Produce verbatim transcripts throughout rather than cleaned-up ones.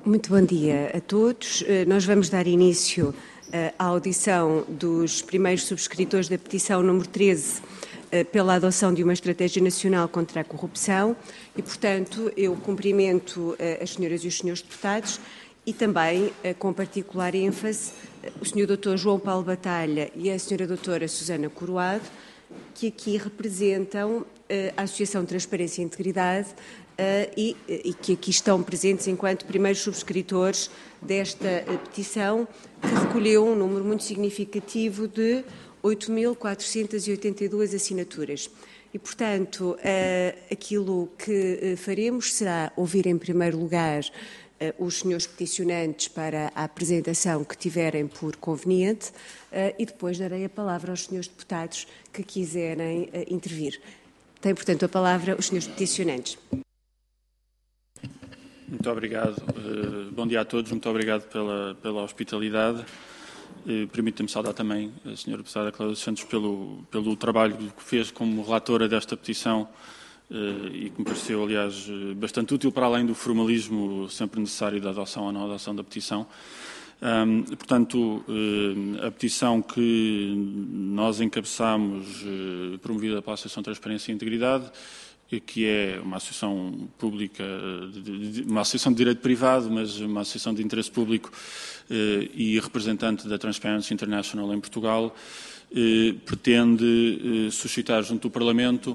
Muito bom dia a todos. Nós vamos dar início à audição dos primeiros subscritores da petição número treze pela adoção de uma estratégia nacional contra a corrupção e, portanto, eu cumprimento as senhoras e os senhores deputados e também, com particular ênfase, o senhor doutor João Paulo Batalha e a senhora doutora Susana Coroado, que aqui representam a Associação Transparência e Integridade uh, e, e que aqui estão presentes enquanto primeiros subscritores desta uh, petição, que recolheu um número muito significativo de oito mil quatrocentas e oitenta e duas assinaturas. E, portanto, uh, aquilo que uh, faremos será ouvir em primeiro lugar uh, os senhores peticionantes para a apresentação que tiverem por conveniente uh, e depois darei a palavra aos senhores deputados que quiserem uh, intervir. Tem, portanto, a palavra os senhores peticionantes. Muito obrigado. Uh, bom dia a todos. Muito obrigado pela, pela hospitalidade. Uh, Permita-me saudar também a senhora deputada Cláudia Santos pelo, pelo trabalho que fez como relatora desta petição uh, e que me pareceu, aliás, bastante útil para além do formalismo sempre necessário da adoção ou não adoção da petição. Um, portanto, uh, a petição que nós encabeçamos, uh, promovida pela Associação Transparência e Integridade, que é uma associação pública, de, de, uma associação de direito privado, mas uma associação de interesse público uh, e representante da Transparency International em Portugal, uh, pretende uh, suscitar junto do Parlamento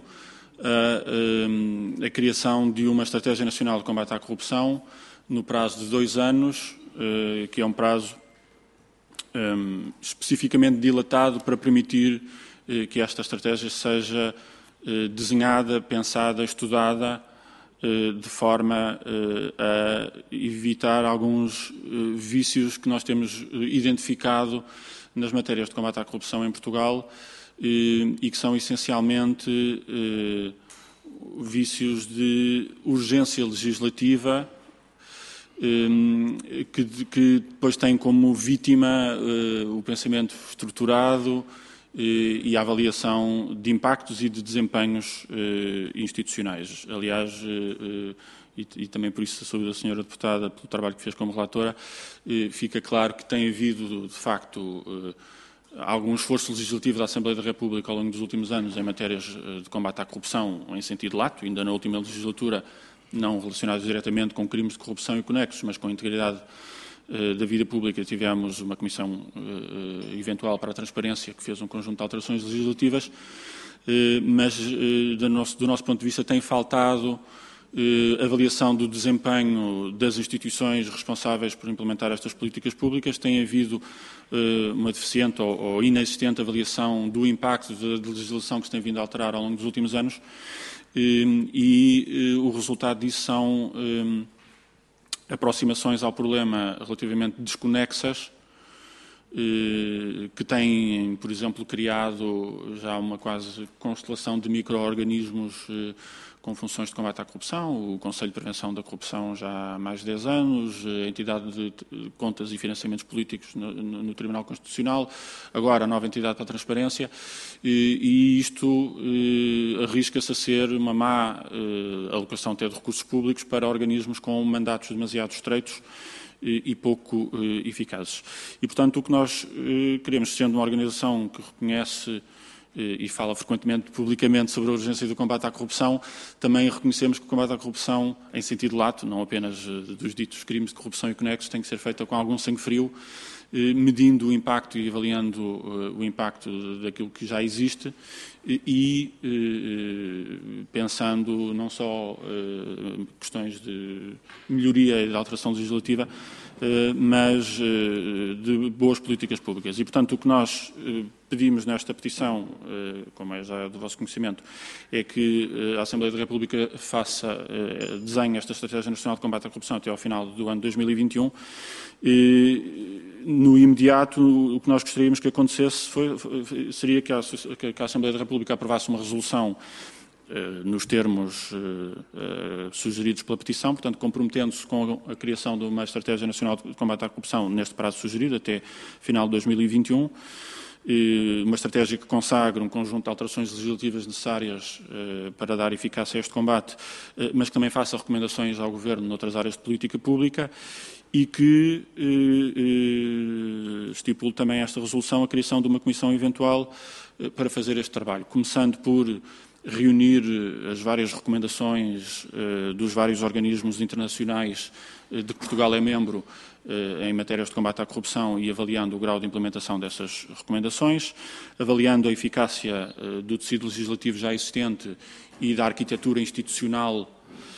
a, a, a criação de uma estratégia nacional de combate à corrupção no prazo de dois anos, que é um prazo um, especificamente dilatado para permitir uh, que esta estratégia seja uh, desenhada, pensada, estudada, uh, de forma uh, a evitar alguns uh, vícios que nós temos identificado nas matérias de combate à corrupção em Portugal uh, e que são essencialmente uh, vícios de urgência legislativa, Que, que depois tem como vítima uh, o pensamento estruturado uh, e a avaliação de impactos e de desempenhos uh, institucionais. Aliás, uh, uh, e, e também por isso a saúde da senhora deputada, pelo trabalho que fez como relatora, uh, fica claro que tem havido, de facto, uh, algum esforço legislativo da Assembleia da República ao longo dos últimos anos em matérias de combate à corrupção em sentido lato. Ainda na última legislatura, não relacionados diretamente com crimes de corrupção e conexos, mas com a integridade uh, da vida pública. Tivemos uma comissão uh, eventual para a transparência que fez um conjunto de alterações legislativas, uh, mas uh, do, nosso, do nosso ponto de vista tem faltado uh, avaliação do desempenho das instituições responsáveis por implementar estas políticas públicas. Tem havido uh, uma deficiente ou, ou inexistente avaliação do impacto da, da legislação que se tem vindo a alterar ao longo dos últimos anos. E, e o resultado disso são um, aproximações ao problema relativamente desconexas, uh, que têm, por exemplo, criado já uma quase constelação de micro-organismos uh, com funções de combate à corrupção, o Conselho de Prevenção da Corrupção já há mais de dez anos, a Entidade de Contas e Financiamentos Políticos no, no, no Tribunal Constitucional, agora a nova Entidade para a Transparência, e, e isto eh, arrisca-se a ser uma má eh, alocação até de recursos públicos para organismos com mandatos demasiado estreitos e, e pouco eh, eficazes. E, portanto, o que nós eh, queremos, sendo uma organização que reconhece e fala frequentemente publicamente sobre a urgência do combate à corrupção, também reconhecemos que o combate à corrupção, em sentido lato, não apenas dos ditos crimes de corrupção e conexos, tem que ser feito com algum sangue frio, medindo o impacto e avaliando o impacto daquilo que já existe e pensando não só questões de melhoria e de alteração legislativa, mas de boas políticas públicas. E, portanto, o que nós pedimos nesta petição, como é já do vosso conhecimento, é que a Assembleia da República faça, desenhe esta Estratégia Nacional de Combate à Corrupção até ao final do ano dois mil e vinte e um. E, no imediato, o que nós gostaríamos que acontecesse foi, seria que a, que a Assembleia da República aprovasse uma resolução nos termos uh, uh, sugeridos pela petição, portanto, comprometendo-se com a criação de uma Estratégia Nacional de Combate à Corrupção neste prazo sugerido, até final de dois mil e vinte e um, uma estratégia que consagre um conjunto de alterações legislativas necessárias para dar eficácia a este combate, mas que também faça recomendações ao Governo noutras áreas de política pública e que estipule também esta resolução a criação de uma comissão eventual para fazer este trabalho, começando por reunir as várias recomendações dos vários organismos internacionais de que Portugal é membro em matérias de combate à corrupção e avaliando o grau de implementação dessas recomendações, avaliando a eficácia do tecido legislativo já existente e da arquitetura institucional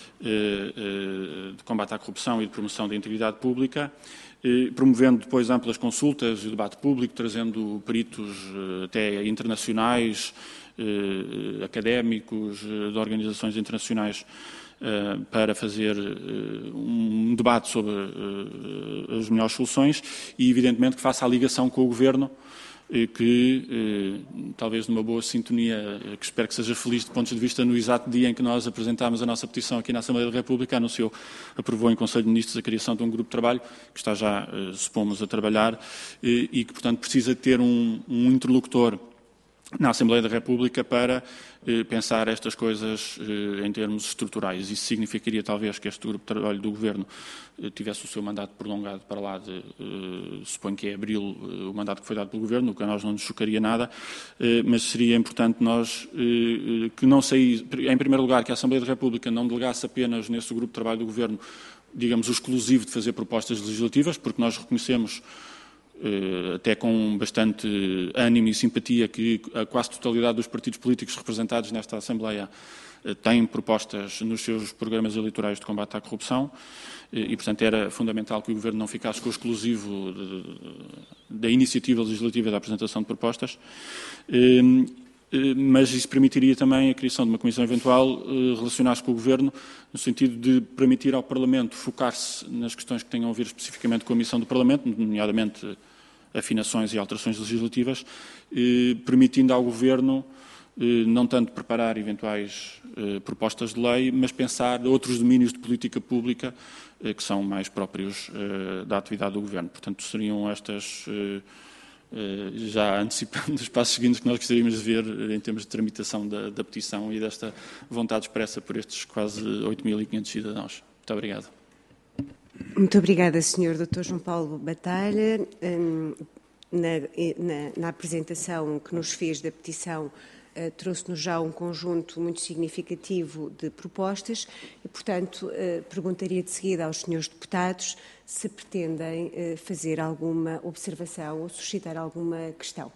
de combate à corrupção e de promoção da integridade pública, promovendo depois amplas consultas e debate público, trazendo peritos até internacionais, académicos, de organizações internacionais, para fazer um debate sobre as melhores soluções e, evidentemente, que faça a ligação com o Governo, que, talvez numa boa sintonia, que espero que seja feliz do ponto de vista no exato dia em que nós apresentámos a nossa petição aqui na Assembleia da República, anunciou, aprovou em Conselho de Ministros a criação de um grupo de trabalho, que está já, supomos, a trabalhar, e que, portanto, precisa ter um, um interlocutor na Assembleia da República para eh, pensar estas coisas eh, em termos estruturais. Isso significaria talvez que este grupo de trabalho do Governo eh, tivesse o seu mandato prolongado para lá de, eh, suponho que é abril, eh, o mandato que foi dado pelo Governo, o que a nós não nos chocaria nada, eh, mas seria importante nós eh, que não saísse, em primeiro lugar, que a Assembleia da República não delegasse apenas nesse grupo de trabalho do Governo, digamos, o exclusivo de fazer propostas legislativas, porque nós reconhecemos até com bastante ânimo e simpatia que a quase totalidade dos partidos políticos representados nesta Assembleia têm propostas nos seus programas eleitorais de combate à corrupção e, portanto, era fundamental que o Governo não ficasse com o exclusivo da iniciativa legislativa da apresentação de propostas, mas isso permitiria também a criação de uma comissão eventual relacionada com o Governo, no sentido de permitir ao Parlamento focar-se nas questões que tenham a ver especificamente com a missão do Parlamento, nomeadamente afinações e alterações legislativas, permitindo ao Governo não tanto preparar eventuais propostas de lei, mas pensar outros domínios de política pública que são mais próprios da atividade do Governo. Portanto, seriam estas, já antecipando os passos seguintes que nós gostaríamos de ver em termos de tramitação da, da petição e desta vontade expressa por estes quase oito mil e quinhentos cidadãos. Muito obrigado. Muito obrigada, senhor doutor João Paulo Batalha. Na, na, na apresentação que nos fez da petição, trouxe-nos já um conjunto muito significativo de propostas e, portanto, perguntaria de seguida aos senhores deputados se pretendem fazer alguma observação ou suscitar alguma questão.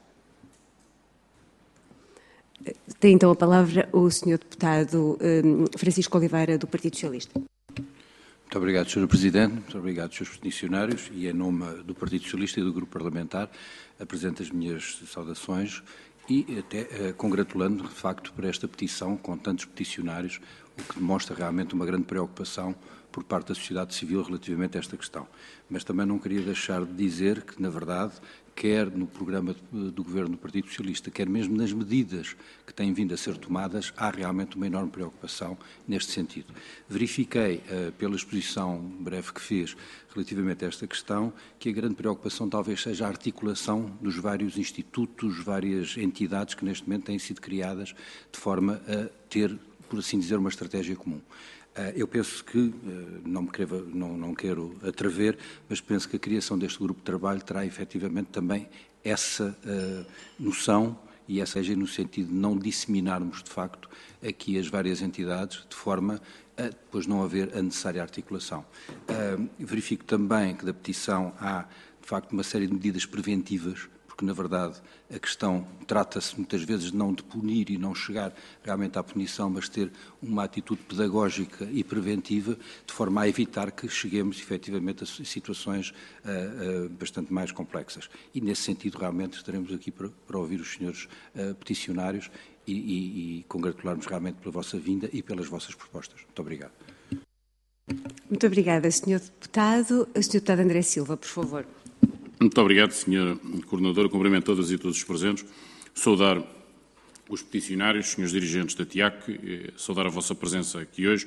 Tem então a palavra o senhor deputado Francisco Oliveira, do Partido Socialista. Muito obrigado, senhor Presidente, muito obrigado, senhores peticionários, e em nome do Partido Socialista e do Grupo Parlamentar apresento as minhas saudações e até uh, congratulando, de facto, por esta petição com tantos peticionários, o que demonstra realmente uma grande preocupação por parte da sociedade civil relativamente a esta questão. Mas também não queria deixar de dizer que, na verdade, quer no programa do Governo do Partido Socialista, quer mesmo nas medidas que têm vindo a ser tomadas, há realmente uma enorme preocupação neste sentido. Verifiquei, uh, pela exposição breve que fez relativamente a esta questão, que a grande preocupação talvez seja a articulação dos vários institutos, várias entidades que neste momento têm sido criadas de forma a ter, por assim dizer, uma estratégia comum. Eu penso que, não, me quero, não, não quero atrever, mas penso que a criação deste grupo de trabalho terá efetivamente também essa uh, noção, e essa seja no sentido de não disseminarmos de facto aqui as várias entidades, de forma a depois não haver a necessária articulação. Uh, verifico também que da petição há de facto uma série de medidas preventivas, porque, na verdade, a questão trata-se muitas vezes de não de punir e não chegar realmente à punição, mas ter uma atitude pedagógica e preventiva, de forma a evitar que cheguemos, efetivamente, a situações uh, uh, bastante mais complexas. E, nesse sentido, realmente, estaremos aqui para, para ouvir os senhores uh, peticionários e, e, e congratular-nos realmente pela vossa vinda e pelas vossas propostas. Muito obrigado. Muito obrigada, senhor Deputado. O senhor Deputado André Silva, por favor. Muito obrigado, senhora Coordenadora. Cumprimento todas e todos os presentes. Saudar os peticionários, senhores dirigentes da T I A C, saudar a vossa presença aqui hoje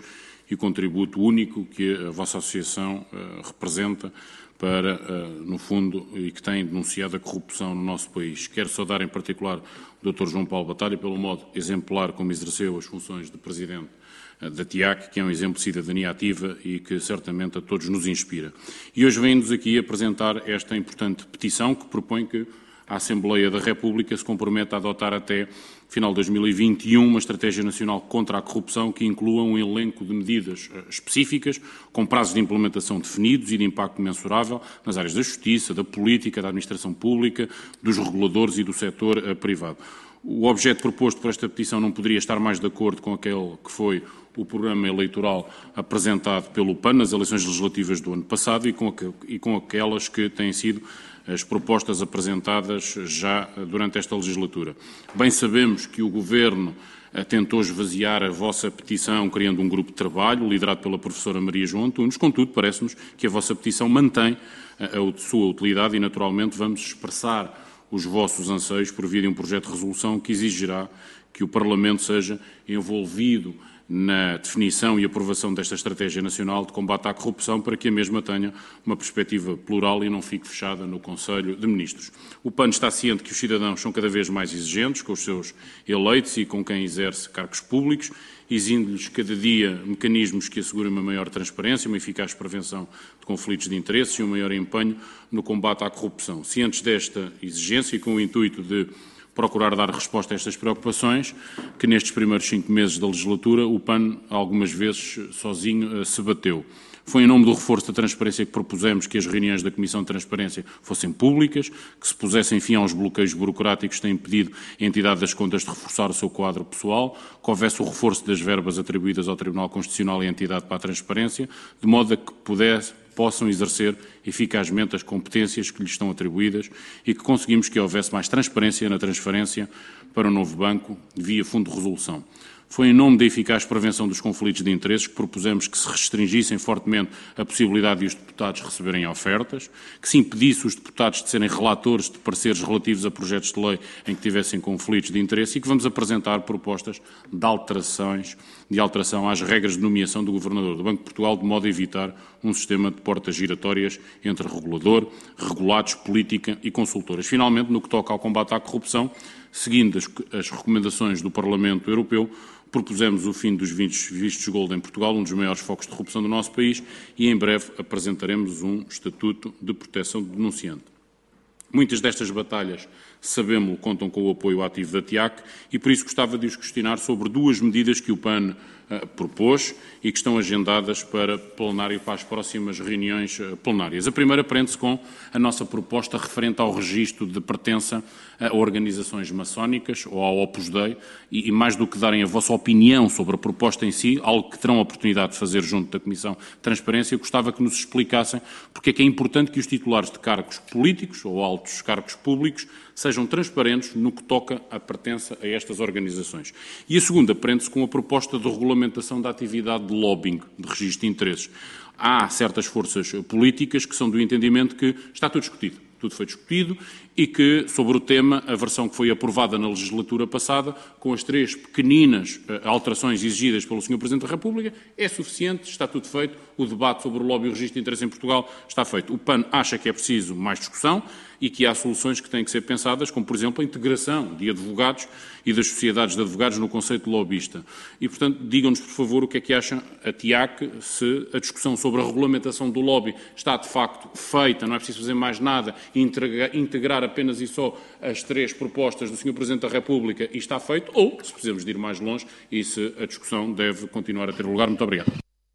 e o contributo único que a vossa associação uh, representa para, uh, no fundo, e que tem denunciado a corrupção no nosso país. Quero saudar em particular o doutor João Paulo Batalha pelo modo exemplar como exerceu as funções de Presidente uh, da T I A C, que é um exemplo de cidadania ativa e que certamente a todos nos inspira. E hoje vem-nos aqui apresentar esta importante petição que propõe que a Assembleia da República se compromete a adotar até final de dois mil e vinte e um uma estratégia nacional contra a corrupção que inclua um elenco de medidas específicas, com prazos de implementação definidos e de impacto mensurável nas áreas da justiça, da política, da administração pública, dos reguladores e do setor privado. O objeto proposto por esta petição não poderia estar mais de acordo com aquele que foi o programa eleitoral apresentado pelo P A N nas eleições legislativas do ano passado e com, e com aquelas que têm sido as propostas apresentadas já durante esta legislatura. Bem sabemos que o Governo tentou esvaziar a vossa petição criando um grupo de trabalho liderado pela professora Maria João Antunes, contudo parece-nos que a vossa petição mantém a, a sua utilidade e naturalmente vamos expressar os vossos anseios por via de um projeto de resolução que exigirá que o Parlamento seja envolvido na definição e aprovação desta Estratégia Nacional de Combate à Corrupção para que a mesma tenha uma perspectiva plural e não fique fechada no Conselho de Ministros. O P A N está ciente que os cidadãos são cada vez mais exigentes com os seus eleitos e com quem exerce cargos públicos, exigindo-lhes cada dia mecanismos que assegurem uma maior transparência, uma eficaz prevenção de conflitos de interesses e um maior empenho no combate à corrupção. Cientes desta exigência e com o intuito de procurar dar resposta a estas preocupações, que nestes primeiros cinco meses da legislatura o P A N algumas vezes sozinho se bateu. Foi em nome do reforço da transparência que propusemos que as reuniões da Comissão de Transparência fossem públicas, que se pusessem fim aos bloqueios burocráticos que têm impedido a entidade das contas de reforçar o seu quadro pessoal, que houvesse o reforço das verbas atribuídas ao Tribunal Constitucional e à entidade para a transparência, de modo a que pudesse possam exercer eficazmente as competências que lhes estão atribuídas e que conseguimos que houvesse mais transparência na transferência para o novo banco via Fundo de Resolução. Foi em nome da eficaz prevenção dos conflitos de interesses que propusemos que se restringissem fortemente a possibilidade de os deputados receberem ofertas, que se impedisse os deputados de serem relatores de pareceres relativos a projetos de lei em que tivessem conflitos de interesse e que vamos apresentar propostas de alterações, de alteração às regras de nomeação do Governador do Banco de Portugal, de modo a evitar um sistema de portas giratórias entre regulador, regulados, política e consultoras. Finalmente, no que toca ao combate à corrupção, seguindo as, as recomendações do Parlamento Europeu, propusemos o fim dos vistos gold em Portugal, um dos maiores focos de corrupção do nosso país, e em breve apresentaremos um Estatuto de Proteção do Denunciante. Muitas destas batalhas, sabemos, contam com o apoio ativo da T I A C e por isso gostava de os questionar sobre duas medidas que o P A N uh, propôs e que estão agendadas para plenário para as próximas reuniões uh, plenárias. A primeira prende-se com a nossa proposta referente ao registro de pertença a organizações maçónicas ou ao Opus Dei e, e mais do que darem a vossa opinião sobre a proposta em si, algo que terão a oportunidade de fazer junto da Comissão de Transparência, eu gostava que nos explicassem porque é que é importante que os titulares de cargos políticos ou altos cargos públicos sejam transparentes no que toca à pertença a estas organizações. E a segunda prende-se com a proposta de regulamentação da atividade de lobbying, de registro de interesses. Há certas forças políticas que são do entendimento que está tudo discutido. Tudo foi discutido e que, sobre o tema, a versão que foi aprovada na legislatura passada, com as três pequeninas uh, alterações exigidas pelo senhor Presidente da República, é suficiente, está tudo feito, o debate sobre o lobby e o registro de interesse em Portugal está feito. O P A N acha que é preciso mais discussão e que há soluções que têm que ser pensadas, como, por exemplo, a integração de advogados e das sociedades de advogados no conceito de lobbyista. E, portanto, digam-nos, por favor, o que é que acha a T I A C, se a discussão sobre a regulamentação do lobby está, de facto, feita, não é preciso fazer mais nada, integrar apenas e só as três propostas do senhor Presidente da República e está feito, ou se precisamos de ir mais longe e se a discussão deve continuar a ter lugar. Muito obrigado.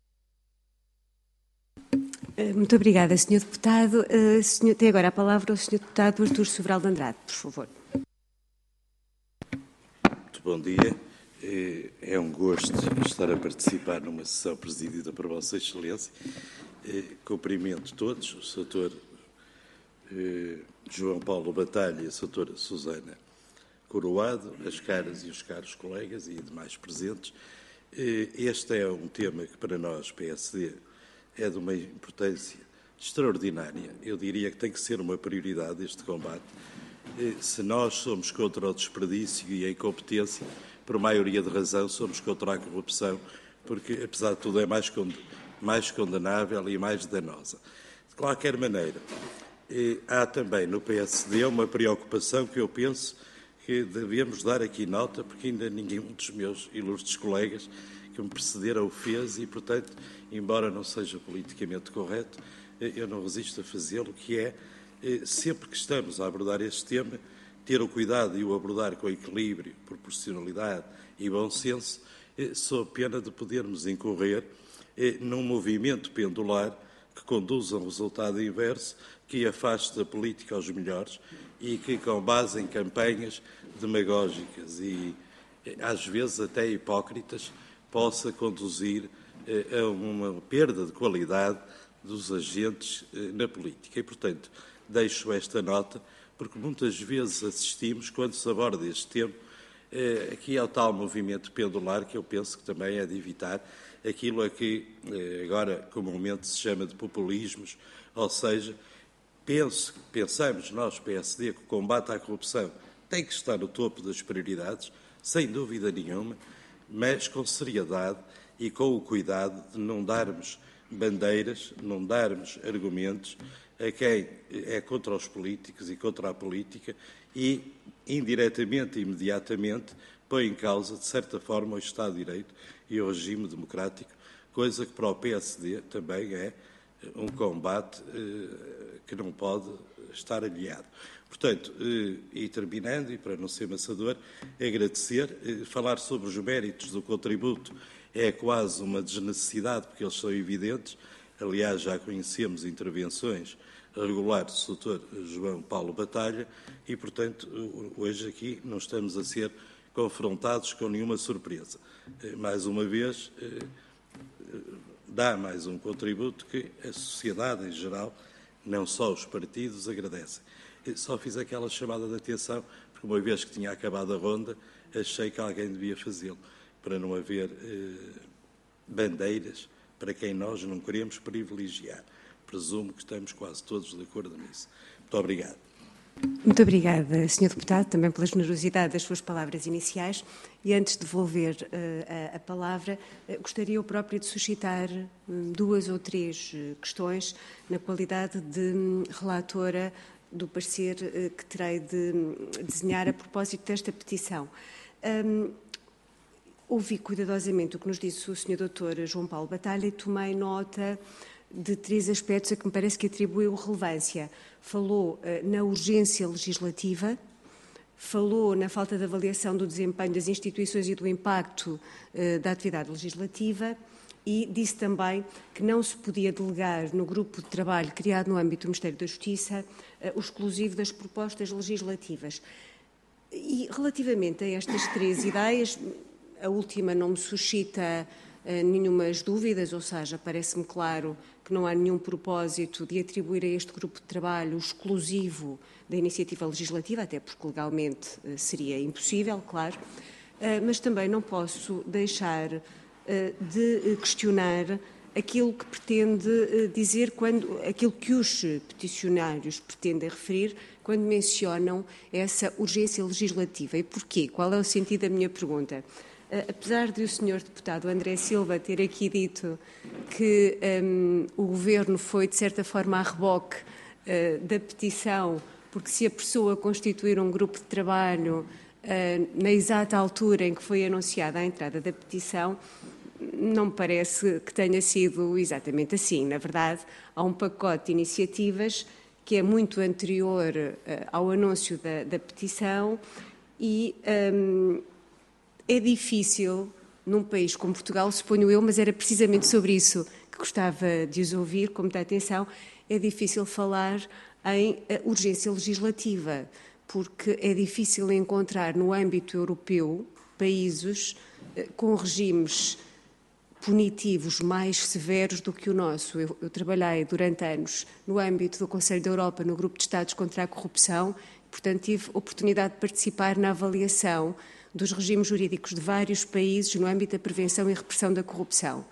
Muito obrigada, senhor Deputado. Uh, senhor, tem agora a palavra o senhor Deputado Artur Sobral de Andrade, por favor. Muito bom dia. É um gosto estar a participar numa sessão presidida por Vossa Excelência. Cumprimento todos, o doutor João Paulo Batalha e a doutora Susana Coroado, as caras e os caros colegas e demais presentes. Este é um tema que para nós, P S D, é de uma importância extraordinária. Eu diria que tem que ser uma prioridade este combate. Se nós somos contra o desperdício e a incompetência, por maioria de razão, somos contra a corrupção, porque, apesar de tudo, é mais, mais condenável e mais danosa. De qualquer maneira, há também no P S D uma preocupação que eu penso que devemos dar aqui nota, porque ainda ninguém dos meus ilustres colegas que me precederam o fez e, portanto, embora não seja politicamente correto, eu não resisto a fazê-lo, que é, sempre que estamos a abordar este tema, ter o cuidado de o abordar com equilíbrio, proporcionalidade e bom senso, sob pena de podermos incorrer num movimento pendular que conduz a um resultado inverso, que afaste a política aos melhores e que, com base em campanhas demagógicas e, às vezes, até hipócritas, possa conduzir a uma perda de qualidade dos agentes na política. E, portanto, deixo esta nota, porque muitas vezes assistimos, quando se aborda este tema, aqui ao tal movimento pendular, que eu penso que também é de evitar aquilo a que agora comumente se chama de populismos, ou seja, penso, pensamos nós, P S D, que o combate à corrupção tem que estar no topo das prioridades, sem dúvida nenhuma, mas com seriedade e com o cuidado de não darmos bandeiras, não darmos argumentos a quem é contra os políticos e contra a política e, indiretamente e imediatamente, põe em causa, de certa forma, o Estado de Direito e o regime democrático, coisa que para o P S D também é um combate eh, que não pode estar aliado. Portanto, eh, e terminando, e para não ser maçador, agradecer, eh, falar sobre os méritos do contributo é quase uma desnecessidade, porque eles são evidentes. Aliás, já conhecemos intervenções regulares do doutor João Paulo Batalha e, portanto, hoje aqui não estamos a ser confrontados com nenhuma surpresa. Mais uma vez, dá mais um contributo que a sociedade em geral, não só os partidos, agradecem. Só fiz aquela chamada de atenção, porque uma vez que tinha acabado a ronda, achei que alguém devia fazê-lo, para não haver eh, bandeiras para quem nós não queremos privilegiar. Presumo que estamos quase todos de acordo nisso. Muito obrigado. Muito obrigada, senhor Deputado, também pela generosidade das suas palavras iniciais. E antes de devolver uh, a, a palavra, uh, gostaria eu própria de suscitar uh, duas ou três uh, questões na qualidade de um, relatora do parecer uh, que terei de um, desenhar a propósito desta petição. Um, ouvi cuidadosamente o que nos disse o senhor doutor João Paulo Batalha e tomei nota de três aspectos a que me parece que atribuiu relevância. Falou uh, na urgência legislativa, falou na falta de avaliação do desempenho das instituições e do impacto uh, da atividade legislativa e disse também que não se podia delegar no grupo de trabalho criado no âmbito do Ministério da Justiça uh, o exclusivo das propostas legislativas. E relativamente a estas três ideias, a última não me suscita uh, nenhumas dúvidas, ou seja, parece-me claro que não há nenhum propósito de atribuir a este grupo de trabalho o exclusivo da iniciativa legislativa, até porque legalmente uh, seria impossível, claro, uh, mas também não posso deixar uh, de questionar aquilo que pretende uh, dizer, quando, aquilo que os peticionários pretendem referir quando mencionam essa urgência legislativa. E porquê? Qual é o sentido da minha pergunta? Apesar de o senhor deputado André Silva ter aqui dito que um, o Governo foi, de certa forma, a reboque uh, da petição, porque se apressou a constituir um grupo de trabalho uh, na exata altura em que foi anunciada a entrada da petição, não me parece que tenha sido exatamente assim. Na verdade, há um pacote de iniciativas que é muito anterior uh, ao anúncio da, da petição e... Um, É difícil, num país como Portugal, suponho eu, mas era precisamente sobre isso que gostava de os ouvir com muita atenção, é difícil falar em urgência legislativa, porque é difícil encontrar no âmbito europeu países com regimes punitivos mais severos do que o nosso. Eu, eu trabalhei durante anos no âmbito do Conselho da Europa, no Grupo de Estados contra a Corrupção, portanto tive oportunidade de participar na avaliação dos regimes jurídicos de vários países no âmbito da prevenção e repressão da corrupção.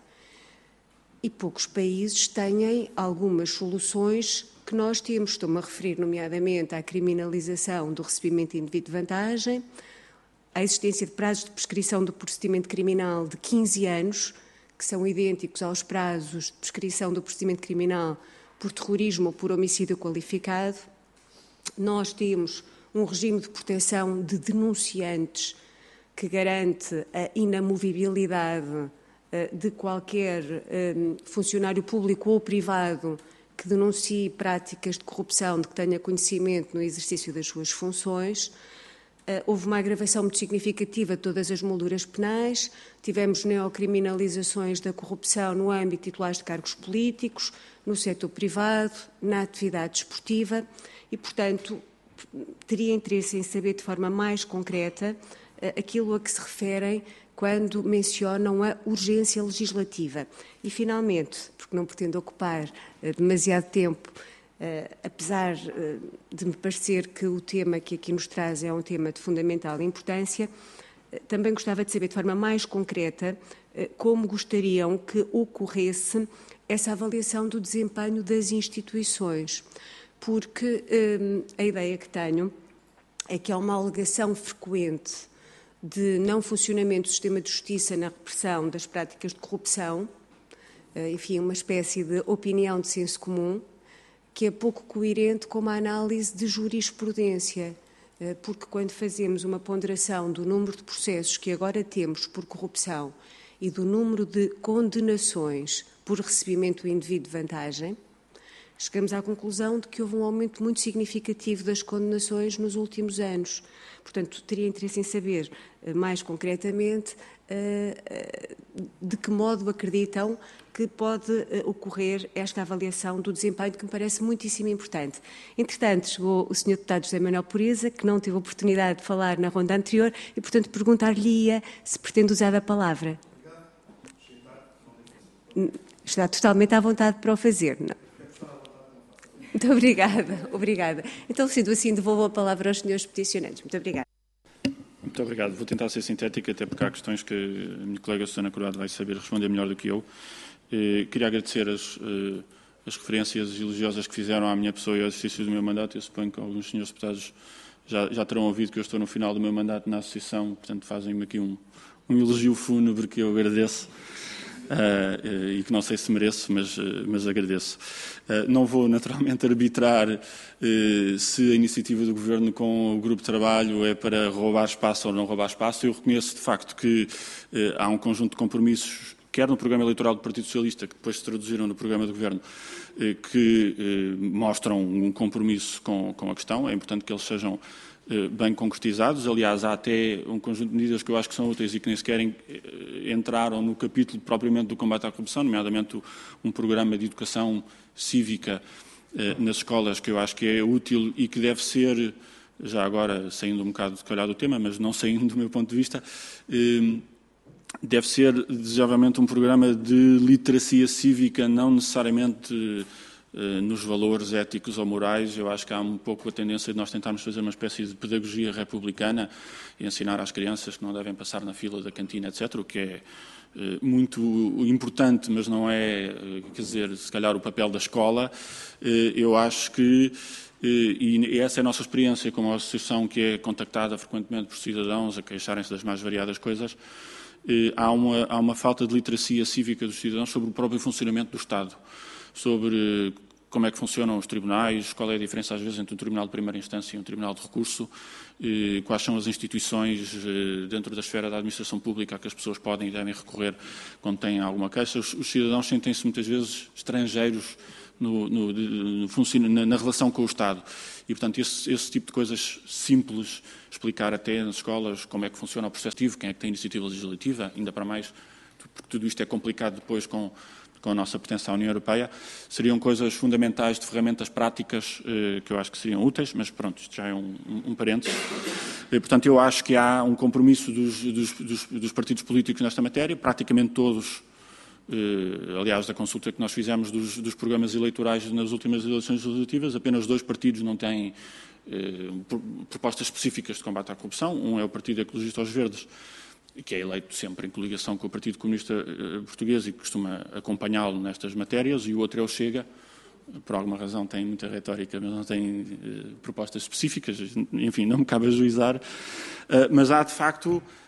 E poucos países têm algumas soluções que nós temos. Estou-me a referir, nomeadamente, à criminalização do recebimento indevido de vantagem, à existência de prazos de prescrição do procedimento criminal de quinze anos, que são idênticos aos prazos de prescrição do procedimento criminal por terrorismo ou por homicídio qualificado. Nós temos um regime de proteção de denunciantes que garante a inamovibilidade de qualquer funcionário público ou privado que denuncie práticas de corrupção de que tenha conhecimento no exercício das suas funções. Houve uma agravação muito significativa de todas as molduras penais, tivemos neocriminalizações da corrupção no âmbito de titulares de cargos políticos, no setor privado, na atividade desportiva e, portanto, teria interesse em saber de forma mais concreta aquilo a que se referem quando mencionam a urgência legislativa. E, finalmente, porque não pretendo ocupar demasiado tempo, apesar de me parecer que o tema que aqui nos traz é um tema de fundamental importância, também gostava de saber de forma mais concreta como gostariam que ocorresse essa avaliação do desempenho das instituições, porque a ideia que tenho é que há uma alegação frequente de não funcionamento do sistema de justiça na repressão das práticas de corrupção, enfim, uma espécie de opinião de senso comum, que é pouco coerente com uma análise de jurisprudência, porque quando fazemos uma ponderação do número de processos que agora temos por corrupção e do número de condenações por recebimento indevido de vantagem, chegamos à conclusão de que houve um aumento muito significativo das condenações nos últimos anos. Portanto, teria interesse em saber, mais concretamente, de que modo acreditam que pode ocorrer esta avaliação do desempenho, que me parece muitíssimo importante. Entretanto, chegou o senhor deputado José Manuel Pureza, que não teve a oportunidade de falar na ronda anterior, e, portanto, perguntar-lhe-ia se pretende usar a palavra. Está totalmente à vontade para o fazer, não? Muito obrigada, obrigada. Então, sendo assim, devolvo a palavra aos senhores peticionantes. Muito obrigada. Muito obrigado. Vou tentar ser sintética, até porque há questões que a minha colega Susana Coroado vai saber responder melhor do que eu. Eh, queria agradecer as, eh, as referências elogiosas que fizeram à minha pessoa e ao exercício do meu mandato. Eu suponho que alguns senhores deputados já, já terão ouvido que eu estou no final do meu mandato na Associação, portanto fazem-me aqui um, um elogio fúnebre que eu agradeço. Uh, uh, e que não sei se mereço, mas, uh, mas agradeço. Uh, não vou naturalmente arbitrar uh, se a iniciativa do Governo com o grupo de trabalho é para roubar espaço ou não roubar espaço. Eu reconheço de facto que uh, há um conjunto de compromissos, quer no programa eleitoral do Partido Socialista, que depois se traduziram no programa do Governo, uh, que uh, mostram um compromisso com, com a questão. É importante que eles sejam bem concretizados. Aliás, há até um conjunto de medidas que eu acho que são úteis e que nem sequer entraram no capítulo propriamente do combate à corrupção, nomeadamente um programa de educação cívica nas escolas, que eu acho que é útil e que deve ser, já agora saindo um bocado de calhar do tema, mas não saindo do meu ponto de vista, deve ser desejavelmente um programa de literacia cívica, não necessariamente nos valores éticos ou morais. Eu acho que há um pouco a tendência de nós tentarmos fazer uma espécie de pedagogia republicana e ensinar às crianças que não devem passar na fila da cantina, etcétera, o que é muito importante, mas não é, quer dizer, se calhar o papel da escola. Eu acho que, e essa é a nossa experiência como associação que é contactada frequentemente por cidadãos a queixarem-se das mais variadas coisas, há uma, há uma falta de literacia cívica dos cidadãos sobre o próprio funcionamento do Estado, sobre como é que funcionam os tribunais, qual é a diferença às vezes entre um tribunal de primeira instância e um tribunal de recurso, quais são as instituições dentro da esfera da administração pública a que as pessoas podem e devem recorrer quando têm alguma queixa. Os, os cidadãos sentem-se muitas vezes estrangeiros no, no, no, na, na relação com o Estado e, portanto, esse, esse tipo de coisas simples, explicar até nas escolas como é que funciona o processo ativo, quem é que tem iniciativa legislativa, ainda para mais, porque tudo isto é complicado depois com com a nossa pertença à União Europeia, seriam coisas fundamentais de ferramentas práticas eh, que eu acho que seriam úteis, mas pronto, isto já é um, um, um parênteses. E, portanto, eu acho que há um compromisso dos, dos, dos, dos partidos políticos nesta matéria, praticamente todos, eh, aliás, da consulta que nós fizemos dos, dos programas eleitorais nas últimas eleições legislativas, apenas dois partidos não têm eh, propostas específicas de combate à corrupção. Um é o Partido Ecologista aos Verdes, que é eleito sempre em coligação com o Partido Comunista Português e que costuma acompanhá-lo nestas matérias, e o outro é o Chega, por alguma razão tem muita retórica, mas não tem uh, propostas específicas, enfim, não me cabe ajuizar, uh, mas há de facto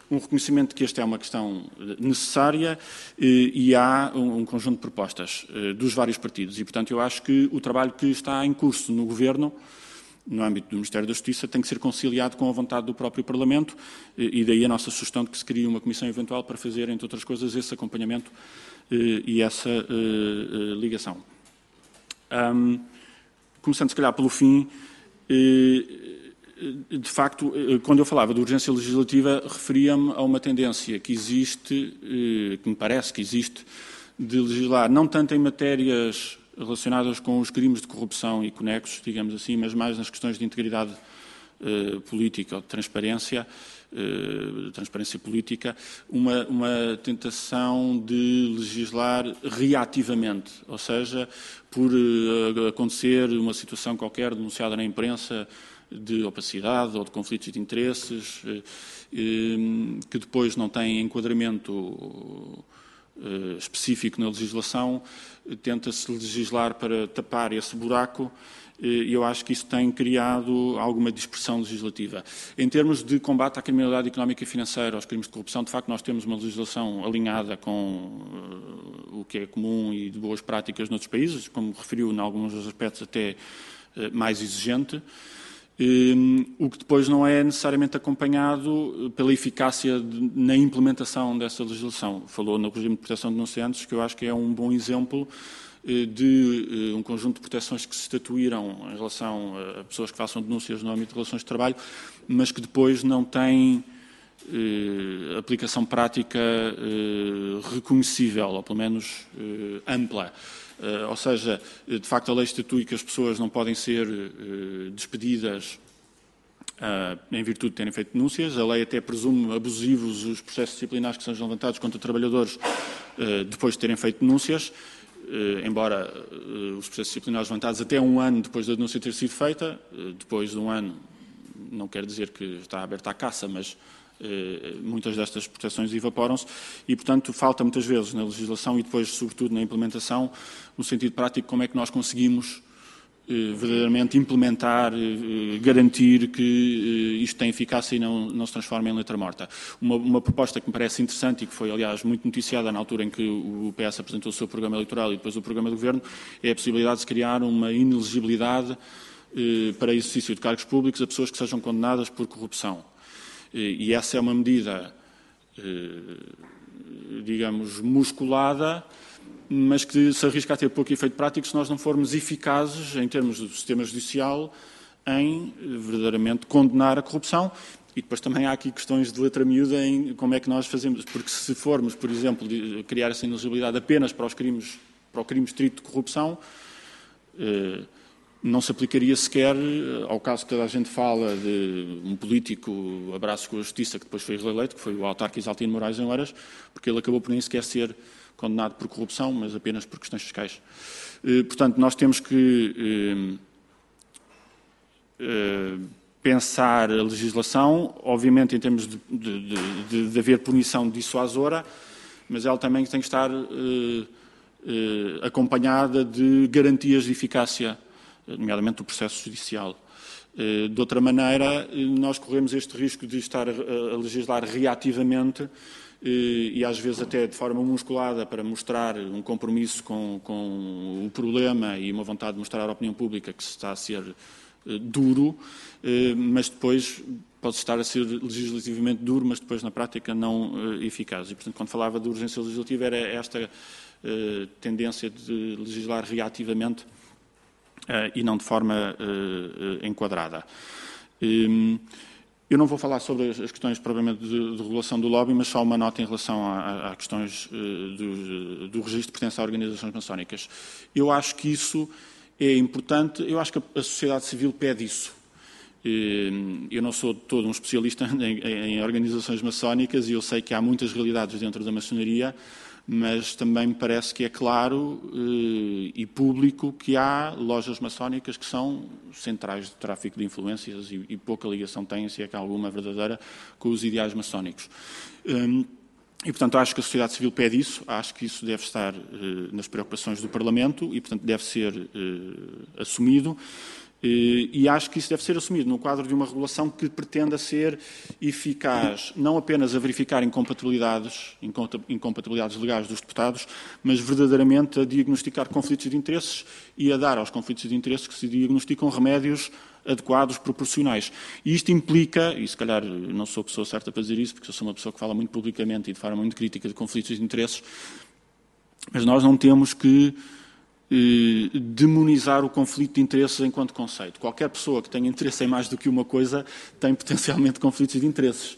um reconhecimento de que esta é uma questão necessária e há um conjunto de propostas dos vários partidos. E, portanto, eu acho que o trabalho que está em curso no Governo, no âmbito do Ministério da Justiça, tem que ser conciliado com a vontade do próprio Parlamento e daí a nossa sugestão de que se crie uma comissão eventual para fazer, entre outras coisas, esse acompanhamento e essa ligação. Começando, se calhar, pelo fim, de facto, quando eu falava de urgência legislativa, referia-me a uma tendência que existe, que me parece que existe, de legislar não tanto em matérias relacionadas com os crimes de corrupção e conexos, digamos assim, mas mais nas questões de integridade eh, política ou de transparência, eh, de transparência política, uma, uma tentação de legislar reativamente, ou seja, por eh, acontecer uma situação qualquer denunciada na imprensa de opacidade ou de conflitos de interesses, eh, eh, que depois não têm enquadramento específico na legislação, tenta-se legislar para tapar esse buraco e eu acho que isso tem criado alguma dispersão legislativa. Em termos de combate à criminalidade económica e financeira, aos crimes de corrupção, de facto nós temos uma legislação alinhada com o que é comum e de boas práticas noutros países, como referiu, em alguns aspectos até mais exigente, o que depois não é necessariamente acompanhado pela eficácia de, na implementação dessa legislação. Falou no regime de proteção de denunciantes, que eu acho que é um bom exemplo de um conjunto de proteções que se estatuíram em relação a pessoas que façam denúncias no âmbito de relações de trabalho, mas que depois não têm eh, aplicação prática eh, reconhecível, ou pelo menos eh, ampla. Uh, ou seja, de facto a lei estatui que as pessoas não podem ser uh, despedidas uh, em virtude de terem feito denúncias. A lei até presume abusivos os processos disciplinares que sejam levantados contra trabalhadores uh, depois de terem feito denúncias, uh, embora uh, os processos disciplinares levantados até um ano depois da denúncia ter sido feita. Uh, depois de um ano, não quer dizer que está aberta a caça, mas muitas destas proteções evaporam-se e, portanto, falta muitas vezes na legislação e depois, sobretudo, na implementação, no sentido prático, como é que nós conseguimos eh, verdadeiramente implementar, eh, garantir que eh, isto tem eficácia e não, não se transforma em letra morta. Uma, uma proposta que me parece interessante e que foi, aliás, muito noticiada na altura em que o P S apresentou o seu programa eleitoral e depois o programa do Governo, é a possibilidade de se criar uma inelegibilidade eh, para exercício de cargos públicos a pessoas que sejam condenadas por corrupção. E essa é uma medida, digamos, musculada, mas que se arrisca a ter pouco efeito prático se nós não formos eficazes, em termos do sistema judicial, em verdadeiramente condenar a corrupção. E depois também há aqui questões de letra miúda em como é que nós fazemos, porque se formos, por exemplo, criar essa inelegibilidade apenas para os crimes, para o crime estrito de corrupção, não se aplicaria sequer ao caso que toda a gente fala de um político abraço com a justiça que depois foi reeleito, que foi o autarca Isaltino Moraes em Oeiras, porque ele acabou por nem sequer ser condenado por corrupção, mas apenas por questões fiscais. Portanto, nós temos que pensar a legislação, obviamente em termos de, de, de, de haver punição dissuasora, mas ela também tem que estar acompanhada de garantias de eficácia, nomeadamente do processo judicial. De outra maneira, nós corremos este risco de estar a legislar reativamente e às vezes até de forma musculada para mostrar um compromisso com, com o problema e uma vontade de mostrar à opinião pública que se está a ser duro, mas depois pode estar a ser legislativamente duro, mas depois na prática não eficaz. E, portanto, quando falava de urgência legislativa era esta tendência de legislar reativamente Uh, e não de forma uh, uh, enquadrada. Um, eu não vou falar sobre as questões propriamente de, de regulação do lobby, mas só uma nota em relação a, a questões uh, do, do registro de pertença a organizações maçónicas. Eu acho que isso é importante, eu acho que a, a sociedade civil pede isso. Um, eu não sou todo um especialista em, em organizações maçónicas e eu sei que há muitas realidades dentro da maçonaria, mas também me parece que é claro eh, e público que há lojas maçónicas que são centrais de tráfico de influências e, e pouca ligação têm, se é que há alguma verdadeira, com os ideais maçónicos. Um, e, portanto, acho que a sociedade civil pede isso, acho que isso deve estar eh, nas preocupações do Parlamento e, portanto, deve ser eh, assumido. E acho que isso deve ser assumido no quadro de uma regulação que pretenda ser eficaz, não apenas a verificar incompatibilidades, incompatibilidades legais dos deputados, mas verdadeiramente a diagnosticar conflitos de interesses e a dar aos conflitos de interesses que se diagnosticam remédios adequados, proporcionais. E isto implica, e se calhar não sou a pessoa certa para dizer isso, porque eu sou uma pessoa que fala muito publicamente e de forma muito crítica de conflitos de interesses, mas nós não temos que demonizar o conflito de interesses enquanto conceito. Qualquer pessoa que tenha interesse em mais do que uma coisa tem potencialmente conflitos de interesses.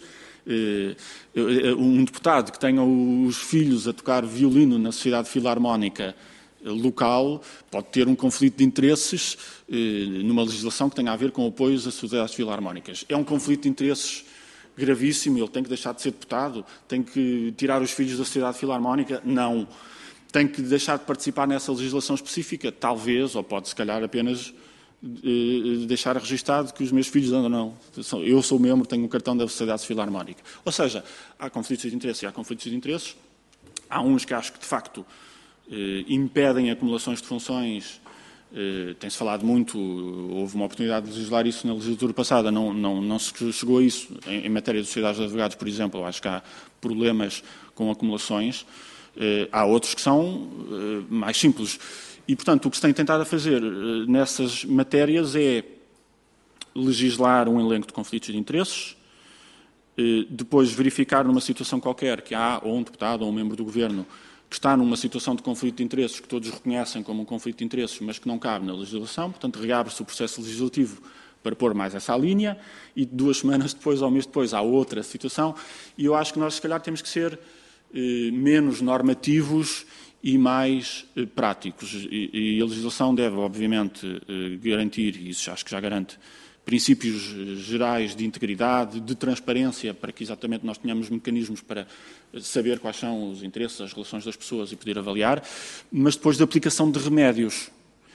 Um deputado que tenha os filhos a tocar violino na Sociedade Filarmónica local pode ter um conflito de interesses numa legislação que tenha a ver com apoios às sociedades filarmónicas. É um conflito de interesses gravíssimo, ele tem que deixar de ser deputado, tem que tirar os filhos da Sociedade Filarmónica? Não. Tem que deixar de participar nessa legislação específica? Talvez, ou pode, se calhar, apenas eh, deixar registado que os meus filhos andam, não. Eu sou membro, tenho um cartão da Sociedade Filarmónica. Ou seja, há conflitos de interesses e há conflitos de interesses. Há uns que acho que, de facto, eh, impedem acumulações de funções. Eh, tem-se falado muito, houve uma oportunidade de legislar isso na legislatura passada, não, não, não se chegou a isso. Em, em matéria de sociedades de advogados, por exemplo, eu acho que há problemas com acumulações. Uh, há outros que são uh, mais simples. E, portanto, o que se tem tentado a fazer uh, nessas matérias é legislar um elenco de conflitos de interesses, uh, depois verificar numa situação qualquer que há ou um deputado ou um membro do Governo que está numa situação de conflito de interesses que todos reconhecem como um conflito de interesses, mas que não cabe na legislação, portanto, reabre-se o processo legislativo para pôr mais essa linha e duas semanas depois ou um mês depois há outra situação e eu acho que nós, se calhar, temos que ser menos normativos e mais eh, práticos. E, e a legislação deve, obviamente, eh, garantir, e isso acho que já garante, princípios gerais de integridade, de transparência, para que exatamente nós tenhamos mecanismos para saber quais são os interesses, as relações das pessoas e poder avaliar, mas depois de aplicação de remédios.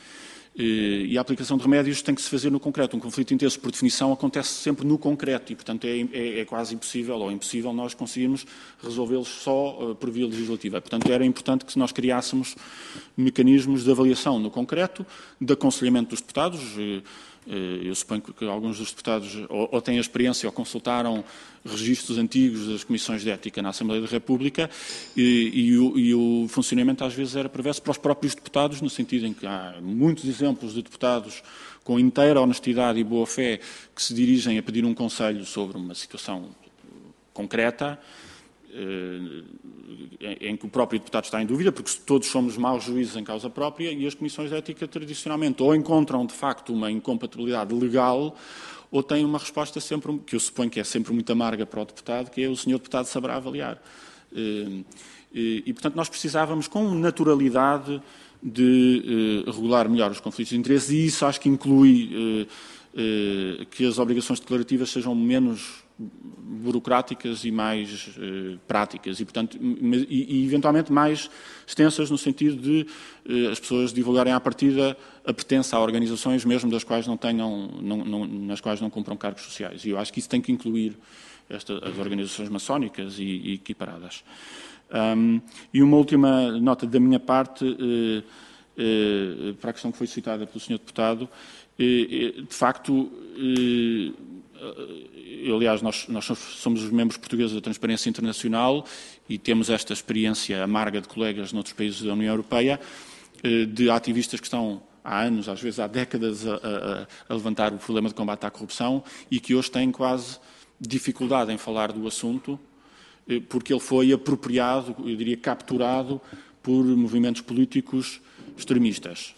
E a aplicação de remédios tem que se fazer no concreto. Um conflito de interesses, por definição, acontece sempre no concreto e, portanto, é, é, é quase impossível ou impossível nós conseguirmos resolvê-los só uh, por via legislativa. Portanto, era importante que nós criássemos mecanismos de avaliação no concreto, de aconselhamento dos deputados. Uh, Eu suponho que alguns dos deputados ou, ou têm a experiência ou consultaram registros antigos das comissões de ética na Assembleia da República e, e, o, e o funcionamento às vezes era perverso para os próprios deputados, no sentido em que há muitos exemplos de deputados com inteira honestidade e boa-fé que se dirigem a pedir um conselho sobre uma situação concreta, em que o próprio deputado está em dúvida, porque todos somos maus juízes em causa própria e as comissões de ética tradicionalmente ou encontram de facto uma incompatibilidade legal ou têm uma resposta sempre, que eu suponho que é sempre muito amarga para o deputado, que é o senhor deputado saberá avaliar. E, e, e portanto, nós precisávamos com naturalidade de uh, regular melhor os conflitos de interesse e isso acho que inclui uh, uh, que as obrigações declarativas sejam menos burocráticas e mais uh, práticas e, portanto, e, e eventualmente mais extensas no sentido de uh, as pessoas divulgarem à partida a pertença a organizações mesmo das quais não tenham, não, não, nas quais não cumpram cargos sociais. E eu acho que isso tem que incluir esta, as organizações maçónicas e, e equiparadas. Um, e uma última nota da minha parte uh, uh, para a questão que foi citada pelo senhor Deputado. Uh, de facto, uh, Eu, aliás, nós, nós somos os membros portugueses da Transparência Internacional e temos esta experiência amarga de colegas noutros países da União Europeia, de ativistas que estão há anos, às vezes há décadas, a, a, a levantar o problema de combate à corrupção e que hoje têm quase dificuldade em falar do assunto, porque ele foi apropriado, eu diria capturado, por movimentos políticos extremistas.